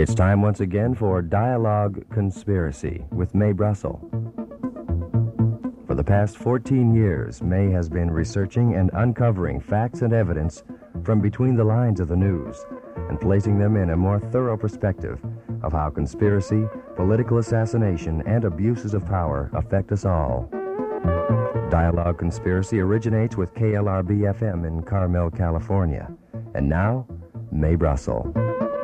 It's time once again for Dialogue Conspiracy with Mae Brussel. For the past 14 years, Mae has been researching and uncovering facts and evidence from between the lines of the news and placing them in a more thorough perspective of how conspiracy, political assassination, and abuses of power affect us all. Dialogue Conspiracy originates with KLRB-FM in Carmel, California. And now, Mae Brussel.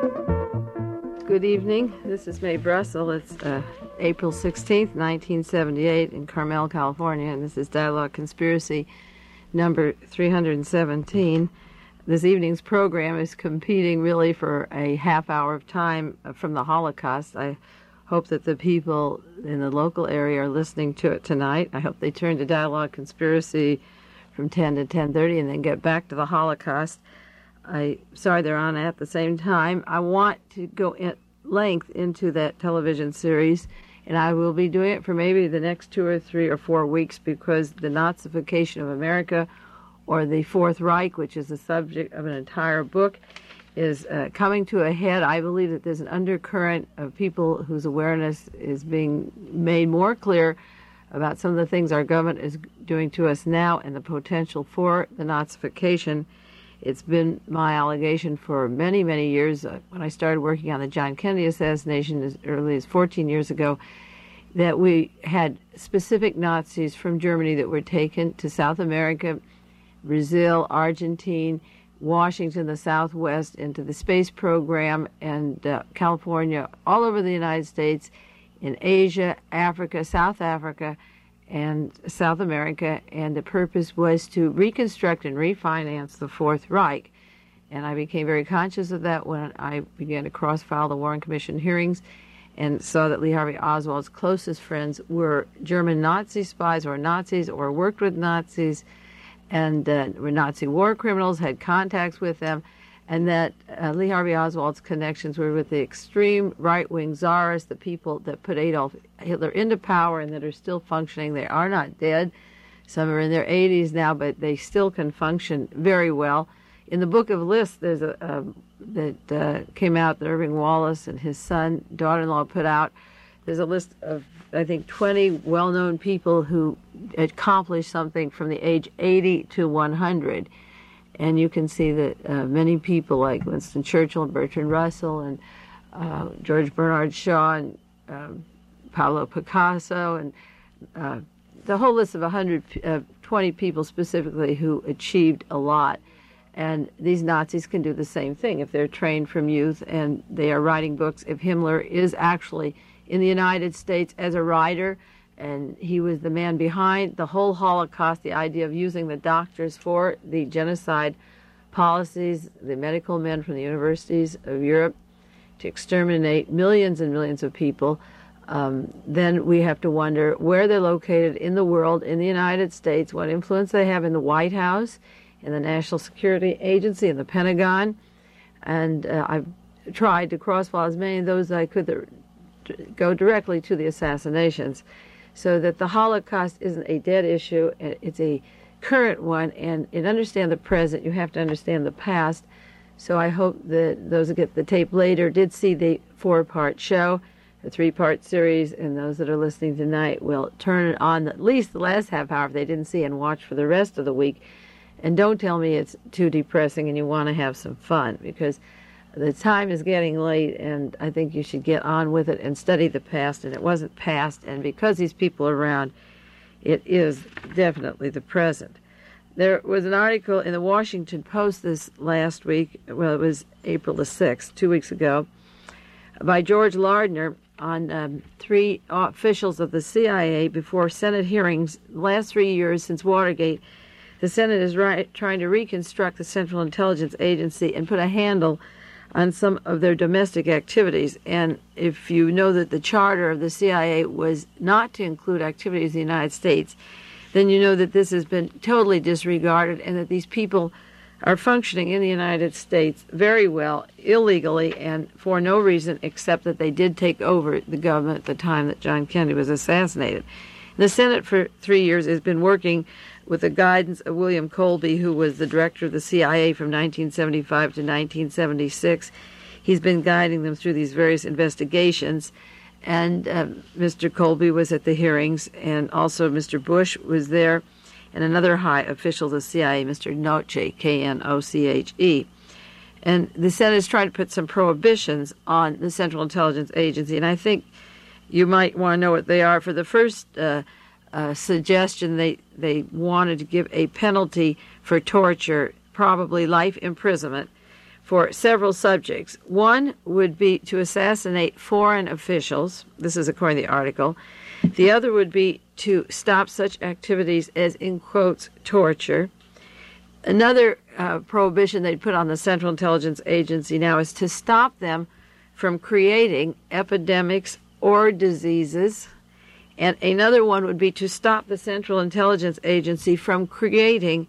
Good evening. This is Mae Brussel. It's April 16th, 1978 in Carmel, California, and this is Dialogue Conspiracy number 317. This evening's program is competing really for a half hour of time from the Holocaust. I hope that the people in the local area are listening to it tonight. I hope they turn to Dialogue Conspiracy from 10 to 10:30 and then get back to the Holocaust. Sorry they're on at the same time. I want to go at length into that television series, and I will be doing it for maybe the next 2 or 3 or 4 weeks because the Nazification of America, or the Fourth Reich, which is the subject of an entire book, is coming to a head. I believe that there's an undercurrent of people whose awareness is being made more clear about some of the things our government is doing to us now and the potential for the Nazification. It's been my allegation for many, many years, when I started working on the John Kennedy assassination as early as 14 years ago, that we had specific Nazis from Germany that were taken to South America, Brazil, Argentina, Washington, the Southwest, into the space program, and California, all over the United States, in Asia, Africa, South Africa, and South America, and the purpose was to reconstruct and refinance the Fourth Reich. And I became very conscious of that when I began to cross-file the Warren Commission hearings and saw that Lee Harvey Oswald's closest friends were German Nazi spies or Nazis or worked with Nazis and were Nazi war criminals, had contacts with them, and that Lee Harvey Oswald's connections were with the extreme right-wing czarists, the people that put Adolf Hitler into power and that are still functioning. They are not dead. Some are in their 80s now, but they still can function very well. In the Book of Lists, there's that came out that Irving Wallace and his son, daughter-in-law put out. There's a list of, I think, 20 well-known people who accomplished something from the age 80 to 100. And you can see that many people like Winston Churchill and Bertrand Russell and George Bernard Shaw and Pablo Picasso and the whole list of 120 people specifically who achieved a lot. And these Nazis can do the same thing if they're trained from youth and they are writing books. If Himmler is actually in the United States as a writer, and he was the man behind the whole Holocaust, the idea of using the doctors for the genocide policies, the medical men from the universities of Europe to exterminate millions and millions of people, then we have to wonder where they're located in the world, in the United States, what influence they have in the White House, in the National Security Agency, in the Pentagon. And I've tried to cross-file as many of those as I could that go directly to the assassinations, so that the Holocaust isn't a dead issue, it's a current one, and in understand the present, you have to understand the past. So I hope that those who get the tape later did see the 4-part show, the 3-part series, and those that are listening tonight will turn it on at least the last half hour if they didn't see and watch for the rest of the week. And don't tell me it's too depressing and you want to have some fun, because the time is getting late, and I think you should get on with it and study the past. And it wasn't past, and because these people are around, it is definitely the present. There was an article in the Washington Post this last week, well, it was April the 6th, 2 weeks ago, by George Lardner on 3 officials of the CIA before Senate hearings. The last 3 years since Watergate, the Senate is trying to reconstruct the Central Intelligence Agency and put a handle on some of their domestic activities. And if you know that the charter of the CIA was not to include activities in the United States, then you know that this has been totally disregarded and that these people are functioning in the United States very well, illegally, and for no reason except that they did take over the government at the time that John Kennedy was assassinated. The Senate for 3 years has been working with the guidance of William Colby, who was the director of the CIA from 1975 to 1976. he's been guiding them through these various investigations. And Mr. Colby was at the hearings, and also Mr. Bush was there, and another high official of the CIA, Mr. Noche, Knoche. And the Senate is trying to put some prohibitions on the Central Intelligence Agency, and I think you might want to know what they are. For the first suggestion, they wanted to give a penalty for torture, probably life imprisonment, for several subjects. One would be to assassinate foreign officials. This is according to the article. The other would be to stop such activities as, in quotes, torture. Another prohibition they'd put on the Central Intelligence Agency now is to stop them from creating epidemics or diseases. And another one would be to stop the Central Intelligence Agency from creating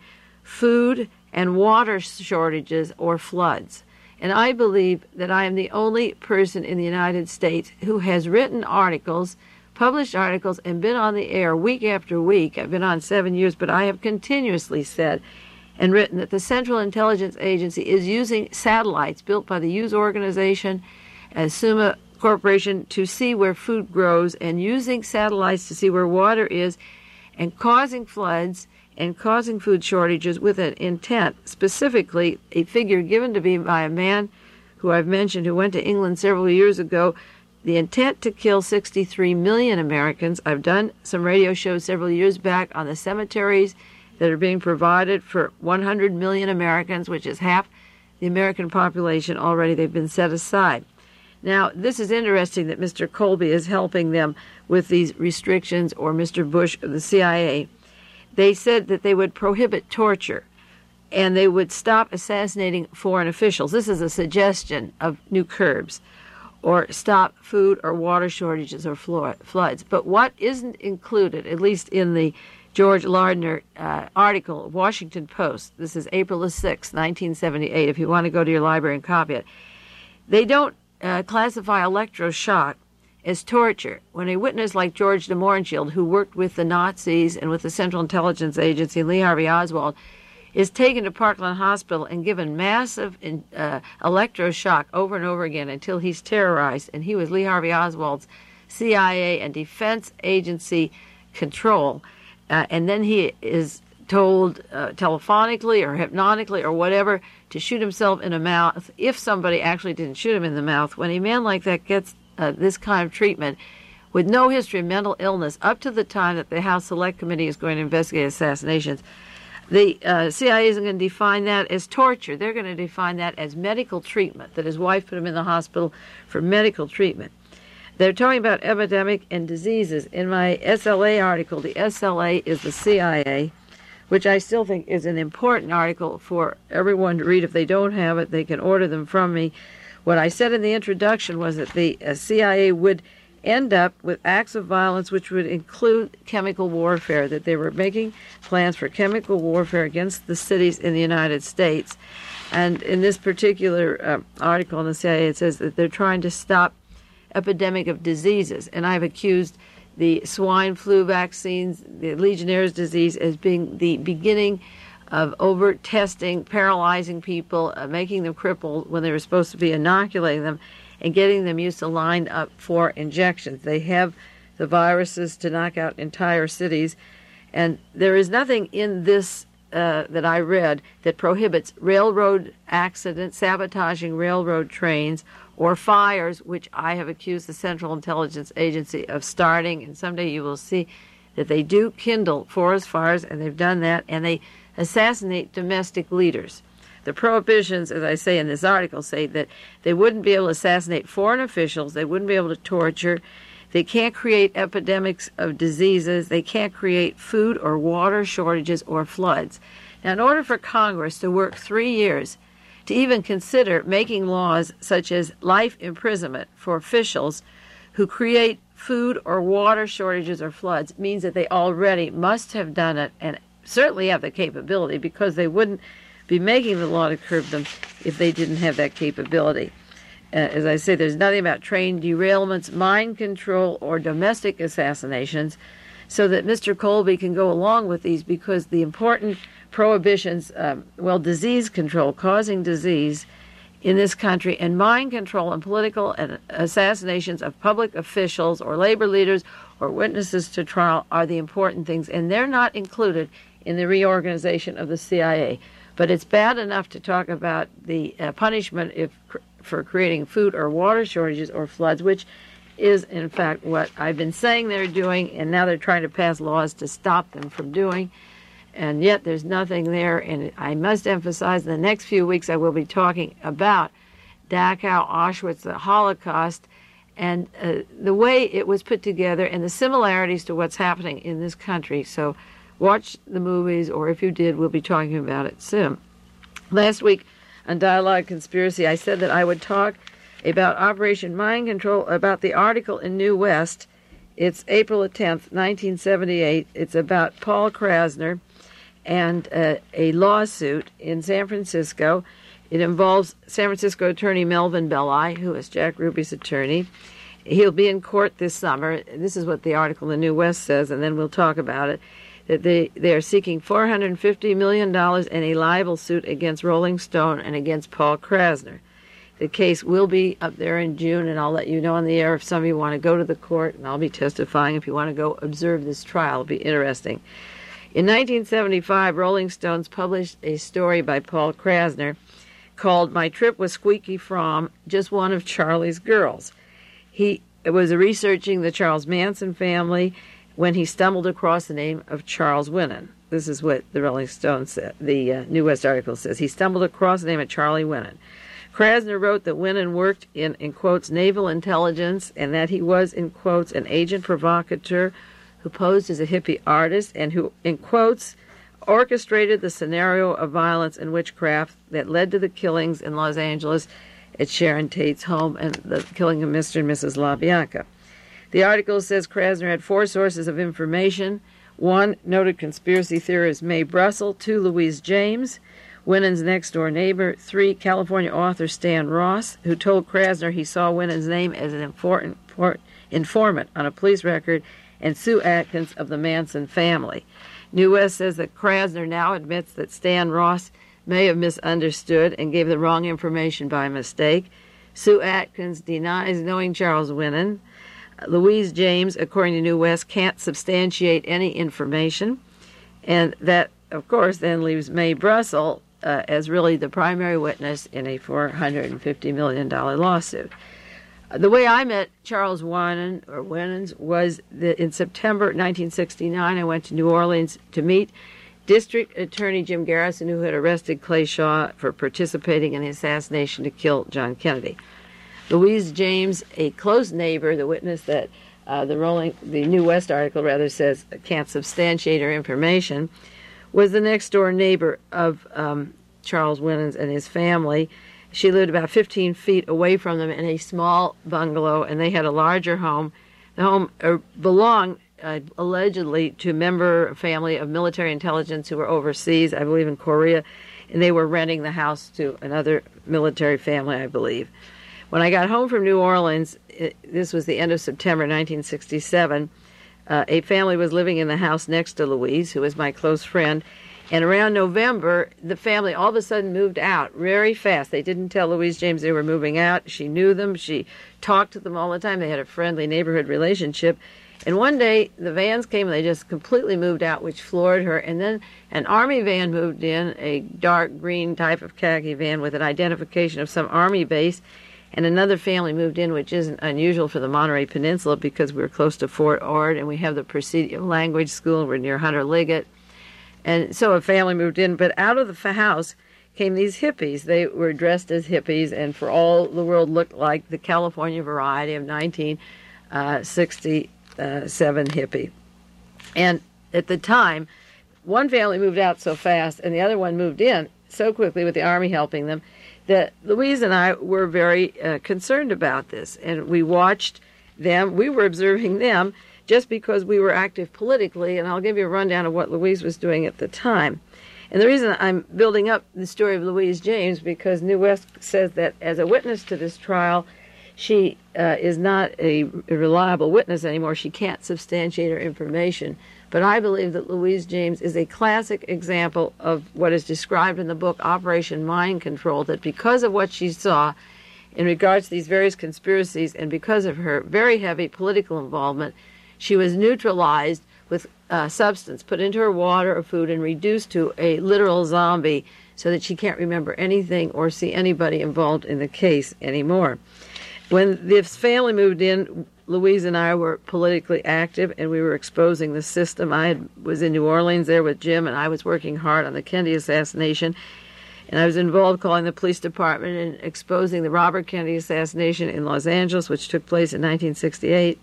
food and water shortages or floods. And I believe that I am the only person in the United States who has written articles, published articles, and been on the air week after week. I've been on 7 years, but I have continuously said and written that the Central Intelligence Agency is using satellites built by the Hughes Organization and Summa Corporation to see where food grows, and using satellites to see where water is, and causing floods and causing food shortages with an intent, specifically a figure given to me by a man who I've mentioned who went to England several years ago, the intent to kill 63 million Americans. I've done some radio shows several years back on the cemeteries that are being provided for 100 million Americans, which is half the American population already. They've been set aside. Now, this is interesting that Mr. Colby is helping them with these restrictions, or Mr. Bush of the CIA. They said that they would prohibit torture and they would stop assassinating foreign officials. This is a suggestion of new curbs, or stop food or water shortages or floods. But what isn't included, at least in the George Lardner article, Washington Post, this is April the 6th, 1978, if you want to go to your library and copy it, they don't classify electroshock as torture. When a witness like George de Mohrenschildt, who worked with the Nazis and with the Central Intelligence Agency, Lee Harvey Oswald, is taken to Parkland Hospital and given massive electroshock over and over again until he's terrorized, and he was Lee Harvey Oswald's CIA and Defense Agency control, and then he is told telephonically or hypnotically or whatever to shoot himself in the mouth if somebody actually didn't shoot him in the mouth. When a man like that gets this kind of treatment with no history of mental illness up to the time that the House Select Committee is going to investigate assassinations, the CIA isn't going to define that as torture. They're going to define that as medical treatment, that his wife put him in the hospital for medical treatment. They're talking about epidemic and diseases. In my SLA article, the SLA is the CIA, which I still think is an important article for everyone to read. If they don't have it, they can order them from me. What I said in the introduction was that the CIA would end up with acts of violence which would include chemical warfare, that they were making plans for chemical warfare against the cities in the United States. And in this particular article in the CIA, it says that they're trying to stop epidemic of diseases. And I've accused the swine flu vaccines, the Legionnaire's disease, as being the beginning of overt testing, paralyzing people, making them crippled when they were supposed to be inoculating them, and getting them used to line up for injections. They have the viruses to knock out entire cities, and there is nothing in this that I read that prohibits railroad accidents, sabotaging railroad trains, or fires, which I have accused the Central Intelligence Agency of starting, and someday you will see that they do kindle forest fires, and they've done that, and they assassinate domestic leaders. The prohibitions, as I say in this article, say that they wouldn't be able to assassinate foreign officials, they wouldn't be able to torture, they can't create epidemics of diseases, they can't create food or water shortages or floods. Now, in order for Congress to work 3 years to even consider making laws such as life imprisonment for officials who create food or water shortages or floods, means that they already must have done it and certainly have the capability, because they wouldn't be making the law to curb them if they didn't have that capability. As I say, there's nothing about train derailments, mind control, or domestic assassinations, so that Mr. Colby can go along with these, because the important prohibitions, disease control, causing disease, in this country, and mind control and political and assassinations of public officials or labor leaders or witnesses to trial are the important things, and they're not included in the reorganization of the CIA. But it's bad enough to talk about the punishment for creating food or water shortages or floods, which is, in fact, what I've been saying they're doing, and now they're trying to pass laws to stop them from doing. And yet there's nothing there. And I must emphasize in the next few weeks I will be talking about Dachau, Auschwitz, the Holocaust, and the way it was put together and the similarities to what's happening in this country. So watch the movies, or if you did, we'll be talking about it soon. Last week on Dialogue Conspiracy, I said that I would talk about Operation Mind Control, about the article in New West. It's April 10th, 1978. It's about Paul Krasner and a lawsuit in San Francisco. It involves San Francisco attorney Melvin Belli, who is Jack Ruby's attorney. He'll be in court this summer. This is what the article in New West says, and then we'll talk about it. That they are seeking $450 million in a libel suit against Rolling Stone and against Paul Krasner. The case will be up there in June, and I'll let you know on the air if some of you want to go to the court, and I'll be testifying if you want to go observe this trial. It'll be interesting. In 1975, Rolling Stones published a story by Paul Krasner called My Trip with Squeaky Fromm, Just One of Charlie's Girls. He was researching the Charles Manson family when he stumbled across the name of Charles Winnan. This is what the Rolling Stone said, the New West article says. He stumbled across the name of Charlie Winnan. Krasner wrote that Winnan worked in quotes, naval intelligence, and that he was, in quotes, an agent provocateur who posed as a hippie artist and who, in quotes, orchestrated the scenario of violence and witchcraft that led to the killings in Los Angeles at Sharon Tate's home and the killing of Mr. and Mrs. LaBianca. The article says Krasner had 4 sources of information. 1, noted conspiracy theorist Mae Brussell. 2, Louise James, Winnan's next-door neighbor. 3, California author Stan Ross, who told Krasner he saw Winnan's name as an informant on a police record, and Sue Atkins of the Manson family. New West says that Krasner now admits that Stan Ross may have misunderstood and gave the wrong information by mistake. Sue Atkins denies knowing Charles Winnan. Louise James, according to New West, can't substantiate any information. And that, of course, then leaves Mae Brussell as really the primary witness in a $450 million lawsuit. The way I met Charles Winans was that in September 1969, I went to New Orleans to meet District Attorney Jim Garrison, who had arrested Clay Shaw for participating in the assassination to kill John Kennedy. Louise James, a close neighbor, the witness that the New West article rather says can't substantiate her information, was the next-door neighbor of Charles Winans and his family. She lived about 15 feet away from them in a small bungalow, and they had a larger home. The home belonged, allegedly, to a member family of military intelligence who were overseas, I believe in Korea, and they were renting the house to another military family, I believe. When I got home from New Orleans, this was the end of September 1967, a family was living in the house next to Louise, who was my close friend. And around November, the family all of a sudden moved out very fast. They didn't tell Louise James they were moving out. She knew them. She talked to them all the time. They had a friendly neighborhood relationship. And one day, the vans came and they just completely moved out, which floored her. And then an Army van moved in, a dark green type of khaki van with an identification of some Army base. And another family moved in, which isn't unusual for the Monterey Peninsula because we're close to Fort Ord and we have the Presidio Language School. We're near Hunter Liggett. And so a family moved in, but out of the house came these hippies. They were dressed as hippies and for all the world looked like the California variety of 1967 hippie. And at the time, one family moved out so fast and the other one moved in so quickly with the Army helping them that Louise and I were very concerned about this. And we watched them. We were observing them just because we were active politically, and I'll give you a rundown of what Louise was doing at the time. And the reason I'm building up the story of Louise James, because New West says that as a witness to this trial, she is not a reliable witness anymore. She can't substantiate her information But I believe that Louise James is a classic example of what is described in the book Operation Mind Control, that because of what she saw in regards to these various conspiracies and because of her very heavy political involvement, she was neutralized with substance put into her water or food and reduced to a literal zombie so that she can't remember anything or see anybody involved in the case anymore. When this family moved in, Louise and I were politically active, and we were exposing the system. Was in New Orleans there with Jim, and I was working hard on the Kennedy assassination. And I was involved calling the police department and exposing the Robert Kennedy assassination in Los Angeles, which took place in 1968.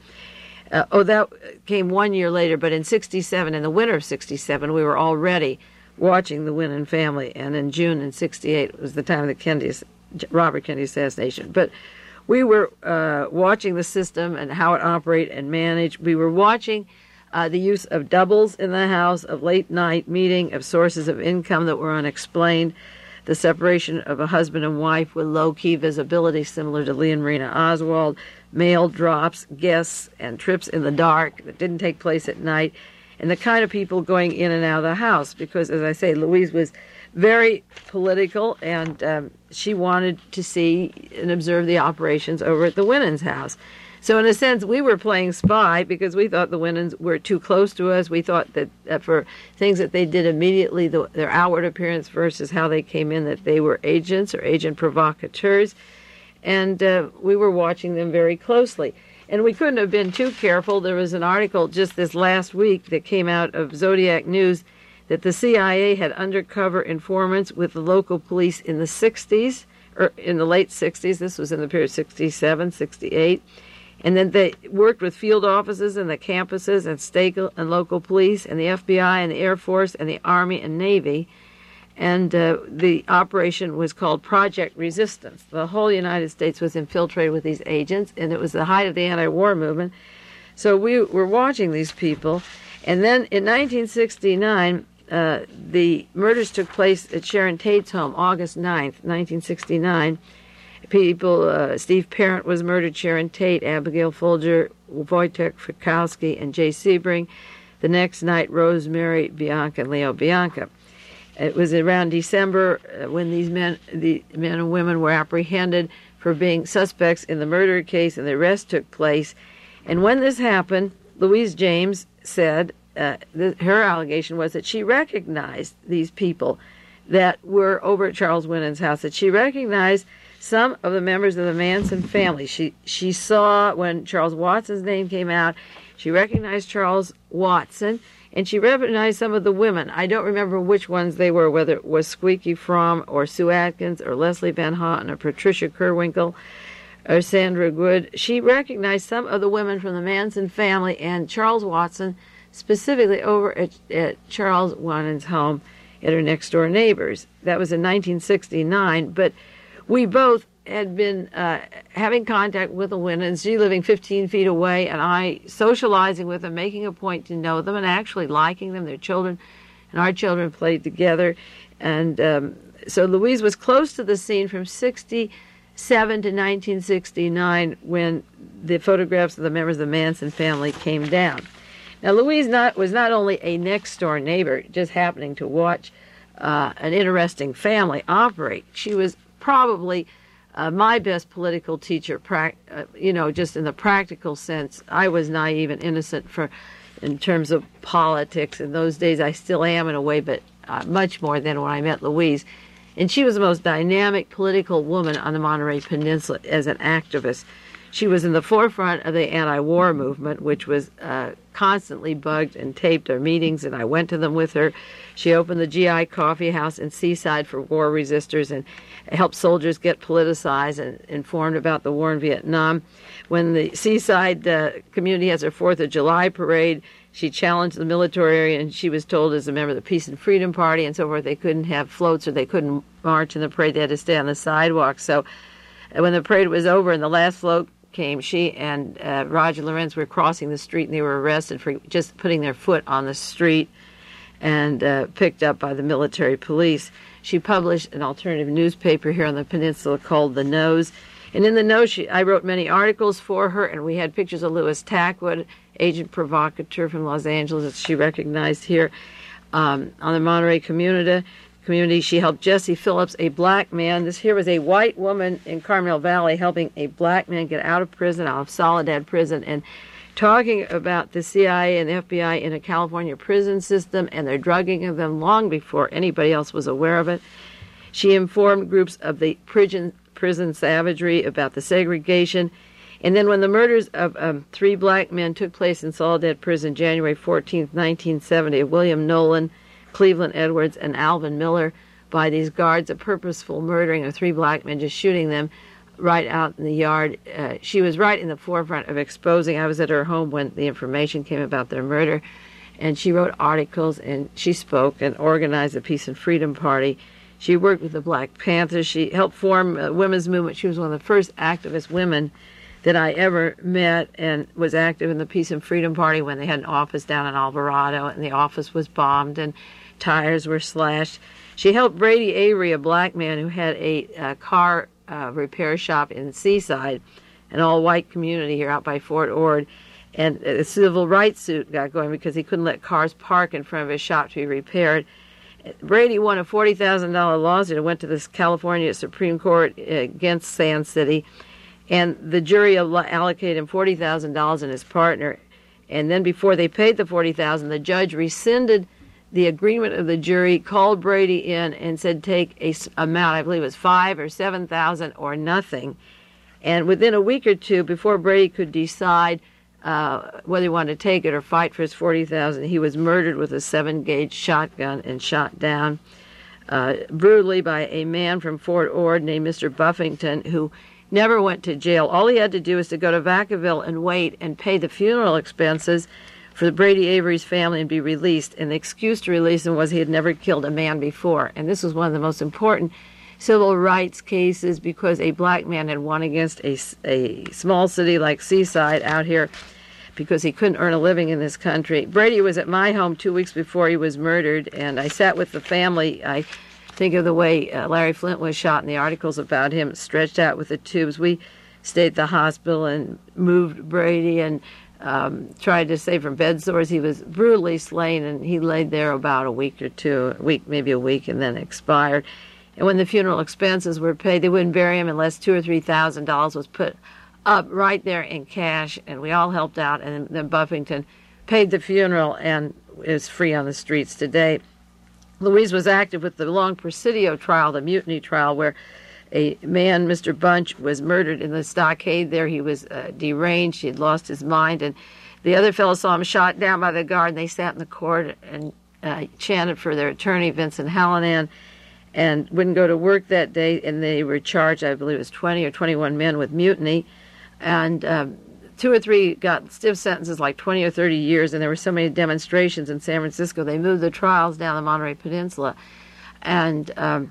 That came 1 year later, but in 67, in the winter of 67, we were already watching the Winnan family. And in June in 68 was the time of the Robert Kennedy assassination. But we were watching the system and how it operated and managed. We were watching the use of doubles in the house, of late-night meeting, of sources of income that were unexplained, the separation of a husband and wife with low-key visibility similar to Lee and Marina Oswald, mail drops, guests, and trips in the dark that didn't take place at night, and the kind of people going in and out of the house. Because, as I say, Louise was very political, and she wanted to see and observe the operations over at the Winnans' house. So in a sense, we were playing spy because we thought the Winnans were too close to us. We thought that for things that they did immediately, their outward appearance versus how they came in, that they were agents or agent provocateurs. And we were watching them very closely. And we couldn't have been too careful. There was an article just this last week that came out of Zodiac News that the CIA had undercover informants with the local police in the 60s, or in the late 60s. This was in the period 67, 68. And then they worked with field offices and the campuses and state and local police and the FBI and the Air Force and the Army and Navy. And the operation was called Project Resistance. The whole United States was infiltrated with these agents, and it was the height of the anti-war movement. So we were watching these people. And then in 1969, the murders took place at Sharon Tate's home, August 9th, 1969. Steve Parent was murdered, Sharon Tate, Abigail Folger, Wojtek Frykowski, and Jay Sebring. The next night, Rosemary Bianca and Leo Bianca. It was around December when the men and women were apprehended for being suspects in the murder case, and the arrest took place. And when this happened, Louise James said her allegation was that she recognized these people that were over at Charles Winnan's house, that she recognized some of the members of the Manson family. She saw when Charles Watson's name came out, she recognized Charles Watson, and she recognized some of the women. I don't remember which ones they were, whether it was Squeaky Fromm or Sue Atkins or Leslie Van Houten or Patricia Kerwinkle or Sandra Good. She recognized some of the women from the Manson family and Charles Watson, specifically over at Charles Winnan's home at her next-door neighbors. That was in 1969, but we both had been having contact with the Winnans, she living 15 feet away, and I socializing with them, making a point to know them and actually liking them. Their children and our children played together. And so Louise was close to the scene from 67 to 1969 when the photographs of the members of the Manson family came down. Now, Louise was not only a next-door neighbor, just happening to watch an interesting family operate. She was probably my best political teacher, just in the practical sense. I was naive and innocent in terms of politics. In those days, I still am in a way, but much more than when I met Louise. And she was the most dynamic political woman on the Monterey Peninsula as an activist. She was in the forefront of the anti-war movement, which was constantly bugged and taped our meetings, and I went to them with her. She opened the GI Coffee House in Seaside for war resistors and helped soldiers get politicized and informed about the war in Vietnam. When the Seaside community has their 4th of July parade, she challenged the military area, and she was told as a member of the Peace and Freedom Party and so forth, they couldn't have floats or they couldn't march in the parade. They had to stay on the sidewalk. So when the parade was over and the last float came, she and Roger Lorenz were crossing the street, and they were arrested for just putting their foot on the street and picked up by the military police. She published an alternative newspaper here on the peninsula called The Nose. And in The Nose, I wrote many articles for her, and we had pictures of Louis Tackwood agent provocateur from Los Angeles that she recognized here on the Monterey community. She helped Jesse Phillips, a black man. This here was a white woman in Carmel Valley helping a black man get out of prison, out of Soledad prison, and talking about the CIA and the FBI in a California prison system and their drugging of them long before anybody else was aware of it. She informed groups of the prison savagery about the segregation. And then when the murders of 3 black men took place in Soledad Prison, January 14th, 1970, of William Nolan, Cleveland Edwards, and Alvin Miller by these guards, a purposeful murdering of 3 black men, just shooting them right out in the yard. She was right in the forefront of exposing. I was at her home when the information came about their murder, and she wrote articles, and she spoke and organized the Peace and Freedom Party. She worked with the Black Panthers. She helped form a women's movement. She was one of the first activist women that I ever met, and was active in the Peace and Freedom Party when they had an office down in Alvarado, and the office was bombed and tires were slashed. She helped Brady Avery, a black man who had a car repair shop in Seaside, an all-white community here out by Fort Ord, and a civil rights suit got going because he couldn't let cars park in front of his shop to be repaired. Brady won a $40,000 lawsuit and went to the California Supreme Court against Sand City, and the jury allocated him $40,000 and his partner. And then before they paid the $40,000, the judge rescinded the agreement of the jury, called Brady in, and said take a amount, I believe it was $5,000 or $7,000 or nothing. And within a week or two, before Brady could decide whether he wanted to take it or fight for his $40,000, he was murdered with a 7-gauge shotgun and shot down brutally by a man from Fort Ord named Mr. Buffington, who never went to jail. All he had to do was to go to Vacaville and wait and pay the funeral expenses for Brady Avery's family and be released. And the excuse to release him was he had never killed a man before. And this was one of the most important civil rights cases because a black man had won against a small city like Seaside out here because he couldn't earn a living in this country. Brady was at my home 2 weeks before he was murdered, and I sat with the family. I think of the way Larry Flint was shot in the articles about him, stretched out with the tubes. We stayed at the hospital and moved Brady and tried to save from bed sores. He was brutally slain, and he laid there about a week or two, maybe a week, and then expired. And when the funeral expenses were paid, they wouldn't bury him unless $2,000 or $3,000 was put up right there in cash, and we all helped out. And then Buffington paid the funeral and is free on the streets today. Louise was active with the Long Presidio trial, the mutiny trial, where a man, Mr. Bunch, was murdered in the stockade there. He was deranged. He had lost his mind. And the other fellow saw him shot down by the guard, and they sat in the court and chanted for their attorney, Vincent Hallinan, and wouldn't go to work that day. And they were charged, I believe it was 20 or 21 men with mutiny. And 2 or 3 got stiff sentences like 20 or 30 years, and there were so many demonstrations in San Francisco, they moved the trials down the Monterey Peninsula. And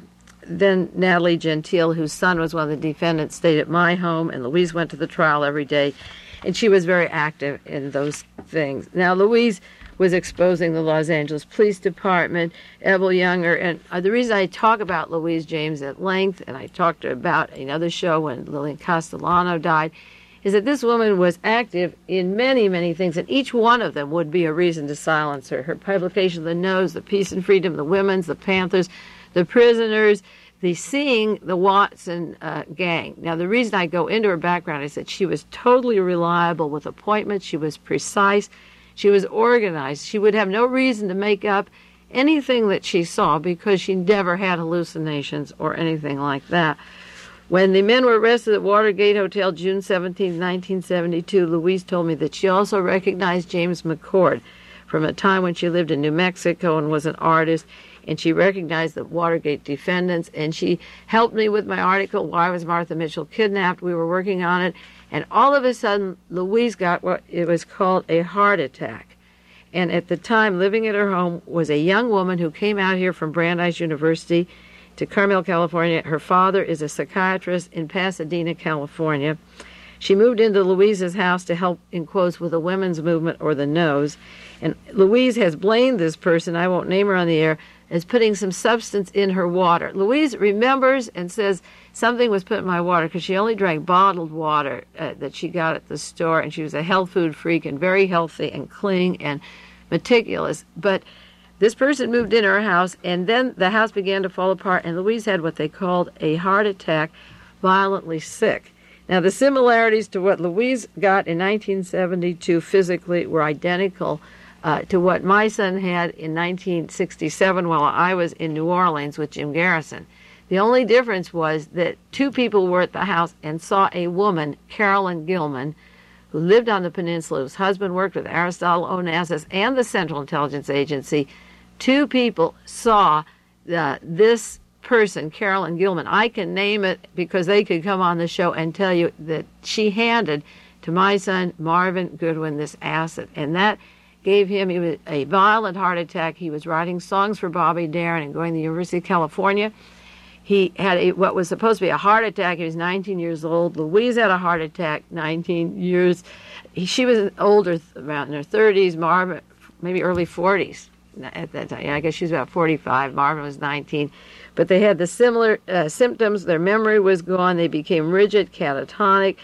then Natalie Gentile, whose son was one of the defendants, stayed at my home, and Louise went to the trial every day, and she was very active in those things. Now, Louise was exposing the Los Angeles Police Department, Ebel Younger, and the reason I talk about Louise James at length, and I talked about another show when Lillian Castellano died, is that this woman was active in many, many things, and each one of them would be a reason to silence her. Her publication of the Nose, the Peace and Freedom, the Women's, the Panthers, the Prisoners, the Seeing, the Watson gang. Now, the reason I go into her background is that she was totally reliable with appointments. She was precise. She was organized. She would have no reason to make up anything that she saw because she never had hallucinations or anything like that. When the men were arrested at Watergate Hotel June 17, 1972, Louise told me that she also recognized James McCord from a time when she lived in New Mexico and was an artist, and she recognized the Watergate defendants, and she helped me with my article, Why Was Martha Mitchell Kidnapped? We were working on it, and all of a sudden, Louise got what it was called a heart attack. And at the time, living at her home was a young woman who came out here from Brandeis University to Carmel, California. Her father is a psychiatrist in Pasadena, California. She moved into Louise's house to help, in quotes, with the women's movement or the Nose. And Louise has blamed this person, I won't name her on the air, as putting some substance in her water. Louise remembers and says something was put in my water because she only drank bottled water that she got at the store, and she was a health food freak and very healthy and clean and meticulous. But this person moved in her house, and then the house began to fall apart, and Louise had what they called a heart attack, violently sick. Now, the similarities to what Louise got in 1972 physically were identical to what my son had in 1967 while I was in New Orleans with Jim Garrison. The only difference was that two people were at the house and saw a woman, Carolyn Gilman, who lived on the peninsula, whose husband worked with Aristotle Onassis and the Central Intelligence Agency. Two people saw this person, Carolyn Gilman. I can name it because they could come on the show and tell you that she handed to my son, Marvin Goodwin, this acid. And that gave him a violent heart attack. He was writing songs for Bobby Darin and going to the University of California. He had what was supposed to be a heart attack. He was 19 years old. Louise had a heart attack, 19 years. She was older, around in her 30s. Marvin, maybe early 40s at that time. I guess she was about 45. Marvin was 19. But they had the similar symptoms. Their memory was gone. They became rigid, catatonic,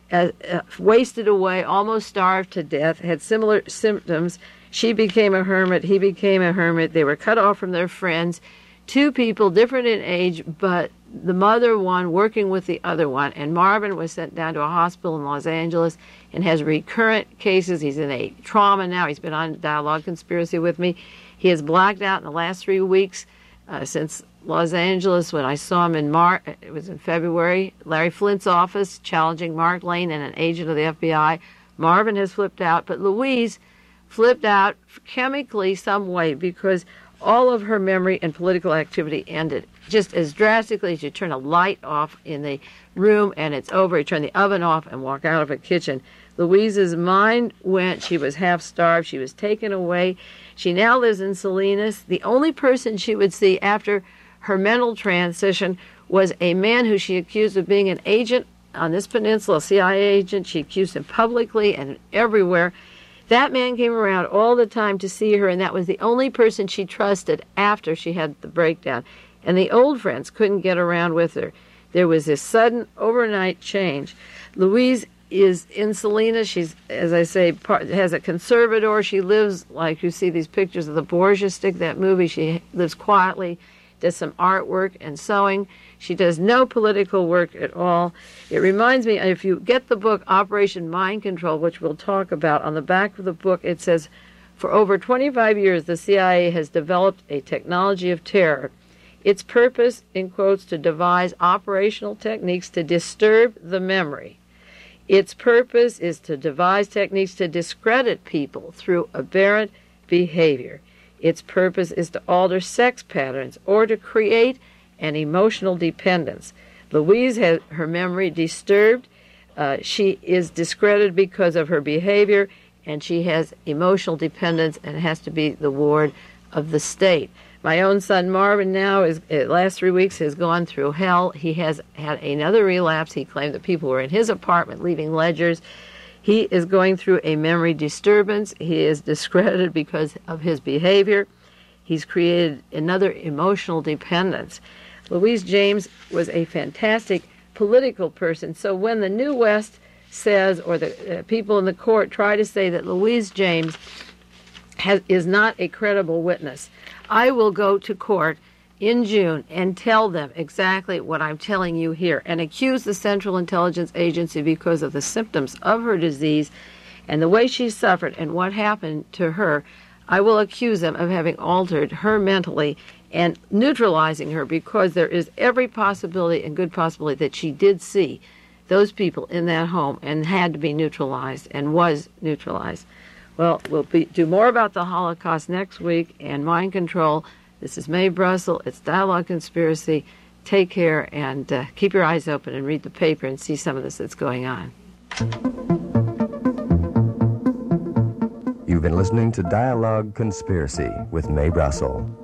wasted away, almost starved to death, had similar symptoms. She became a hermit. He became a hermit. They were cut off from their friends. Two people, different in age, but the mother one working with the other one. And Marvin was sent down to a hospital in Los Angeles and has recurrent cases. He's in a trauma now. He's been on Dialogue Conspiracy with me. He has blacked out in the last 3 weeks since Los Angeles. When I saw him it was in February, Larry Flint's office challenging Mark Lane and an agent of the FBI. Marvin has flipped out, but Louise flipped out chemically some way because all of her memory and political activity ended just as drastically as you turn a light off in the room and it's over. You turn the oven off and walk out of a kitchen. Louise's mind went. She was half starved. She was taken away. She now lives in Salinas. The only person she would see after her mental transition was a man who she accused of being an agent on this peninsula, a CIA agent. She accused him publicly and everywhere. That man came around all the time to see her, and that was the only person she trusted after she had the breakdown. And the old friends couldn't get around with her. There was this sudden overnight change. Louise is in Salinas. She's, as I say, has a conservator. She lives like you see these pictures of the Borgia Stick, that movie. She lives quietly, does some artwork and sewing. She does no political work at all. It reminds me, if you get the book Operation Mind Control, which we'll talk about, on the back of the book it says, for over 25 years the CIA has developed a technology of terror. Its purpose, in quotes, to devise operational techniques to disturb the memory. Its purpose is to devise techniques to discredit people through aberrant behavior. Its purpose is to alter sex patterns or to create an emotional dependence. Louise has her memory disturbed. She is discredited because of her behavior, and she has emotional dependence and has to be the ward of the state. My own son Marvin now, last 3 weeks, has gone through hell. He has had another relapse. He claimed that people were in his apartment leaving ledgers. He is going through a memory disturbance. He is discredited because of his behavior. He's created another emotional dependence. Louise James was a fantastic political person. So when the New West says, or the people in the court try to say that Louise James is not a credible witness, I will go to court in June and tell them exactly what I'm telling you here and accuse the Central Intelligence Agency because of the symptoms of her disease and the way she suffered and what happened to her. I will accuse them of having altered her mentally and neutralizing her, because there is every possibility and good possibility that she did see those people in that home and had to be neutralized and was neutralized. Well, we'll do more about the Holocaust next week and mind control. This is Mae Brussel. It's Dialogue Conspiracy. Take care and keep your eyes open and read the paper and see some of this that's going on. You've been listening to Dialogue Conspiracy with Mae Brussel.